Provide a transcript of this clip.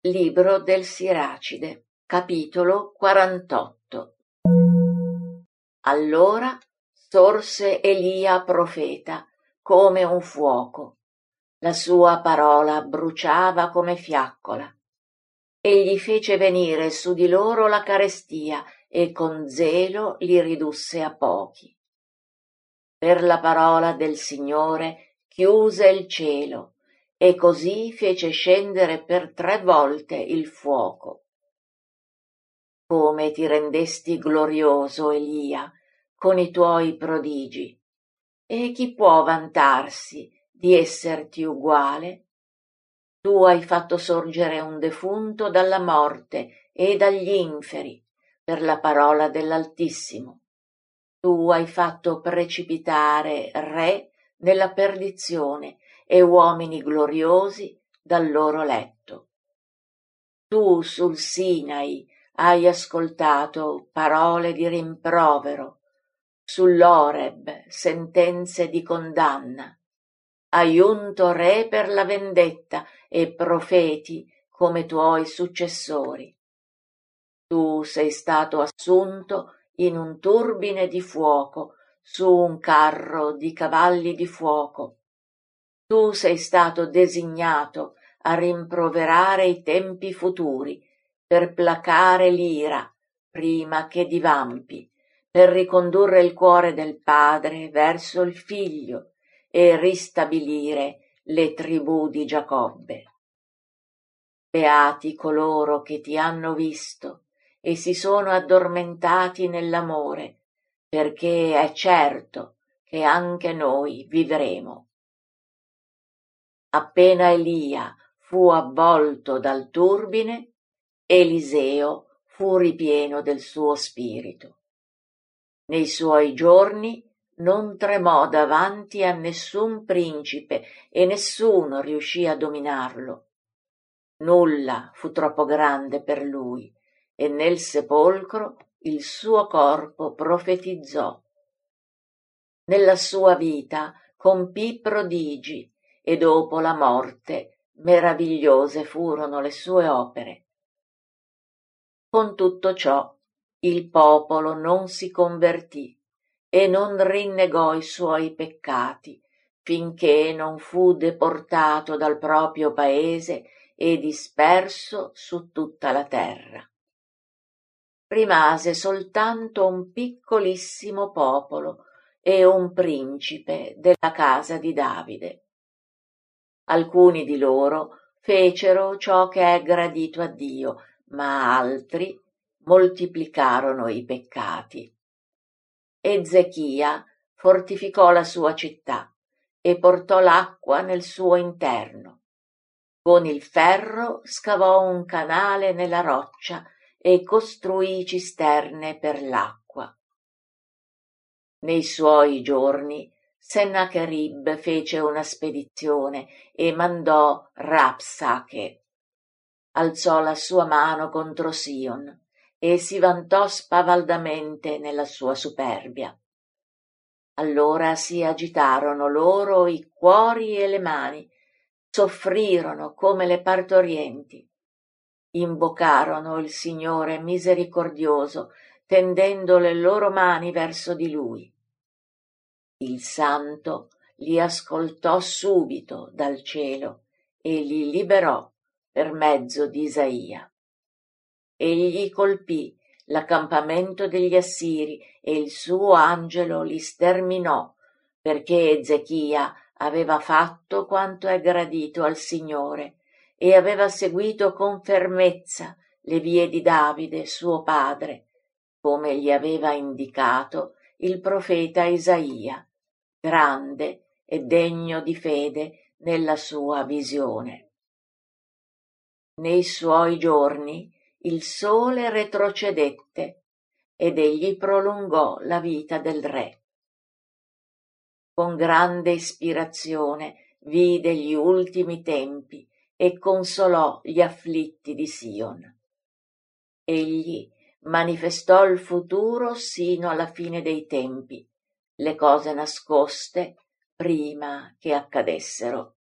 Libro del Siracide, capitolo 48. Allora sorse Elia profeta come un fuoco, la sua parola bruciava come fiaccola. Egli fece venire su di loro la carestia e con zelo li ridusse a pochi. Per la parola del Signore chiuse il cielo, e così fece scendere per 3 volte il fuoco. Come ti rendesti glorioso, Elia, con i tuoi prodigi, e chi può vantarsi di esserti uguale? Tu hai fatto sorgere un defunto dalla morte e dagli inferi, per la parola dell'Altissimo. Tu hai fatto precipitare re nella perdizione e uomini gloriosi dal loro letto. Tu sul Sinai hai ascoltato parole di rimprovero, sull'Oreb sentenze di condanna. Hai unto re per la vendetta e profeti come tuoi successori. Tu sei stato assunto in un turbine di fuoco, su un carro di cavalli di fuoco. Tu sei stato designato a rimproverare i tempi futuri, per placare l'ira prima che divampi, per ricondurre il cuore del padre verso il figlio e ristabilire le tribù di Giacobbe. Beati coloro che ti hanno visto e si sono addormentati nell'amore, perché è certo che anche noi vivremo. Appena Elia fu avvolto dal turbine, Eliseo fu ripieno del suo spirito. Nei suoi giorni non tremò davanti a nessun principe e nessuno riuscì a dominarlo. Nulla fu troppo grande per lui, e nel sepolcro il suo corpo profetizzò. Nella sua vita compì prodigi, e dopo la morte meravigliose furono le sue opere. Con tutto ciò il popolo non si convertì e non rinnegò i suoi peccati, finché non fu deportato dal proprio paese e disperso su tutta la terra. Rimase soltanto un piccolissimo popolo e un principe della casa di Davide. Alcuni di loro fecero ciò che è gradito a Dio, ma altri moltiplicarono i peccati. Ezechia fortificò la sua città e portò l'acqua nel suo interno. Con il ferro scavò un canale nella roccia e costruì cisterne per l'acqua. Nei suoi giorni Sennacherib fece una spedizione e mandò Rapsache. Alzò la sua mano contro Sion e si vantò spavaldamente nella sua superbia. Allora si agitarono loro i cuori e le mani, soffrirono come le partorienti. Invocarono il Signore misericordioso, tendendo le loro mani verso di Lui. Il Santo li ascoltò subito dal cielo e li liberò per mezzo di Isaia. Egli colpì l'accampamento degli Assiri e il suo angelo li sterminò, perché Ezechia aveva fatto quanto è gradito al Signore e aveva seguito con fermezza le vie di Davide suo padre, come gli aveva indicato il profeta Isaia, grande e degno di fede nella sua visione. Nei suoi giorni il sole retrocedette ed egli prolungò la vita del re. Con grande ispirazione vide gli ultimi tempi e consolò gli afflitti di Sion. Egli manifestò il futuro sino alla fine dei tempi, le cose nascoste prima che accadessero.